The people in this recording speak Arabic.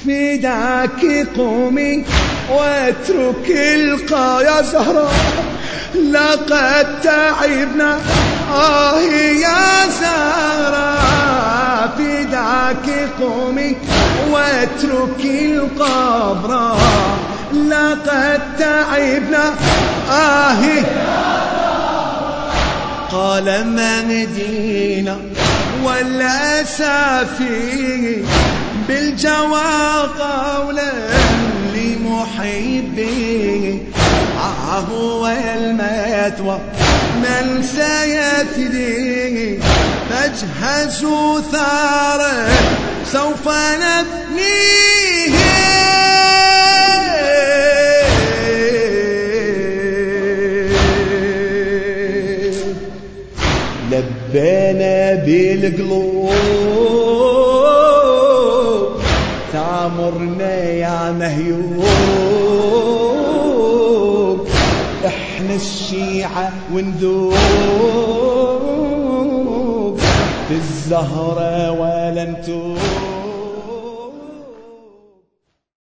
فداك قومي واترك يا زهراء لقد تعبنا يا زهراء فداك قومي واترك القبر لقد تعبنا قال ما مدينة ولا سافي بالجوى قولا لمحبي هو المثوى من سيفدي فاجهزوا ثاره سوف نبنيه لبينا بالقلوب تامرنا يا مهيوب احنا الشيعة وندوب في الزهرة ولا نتوب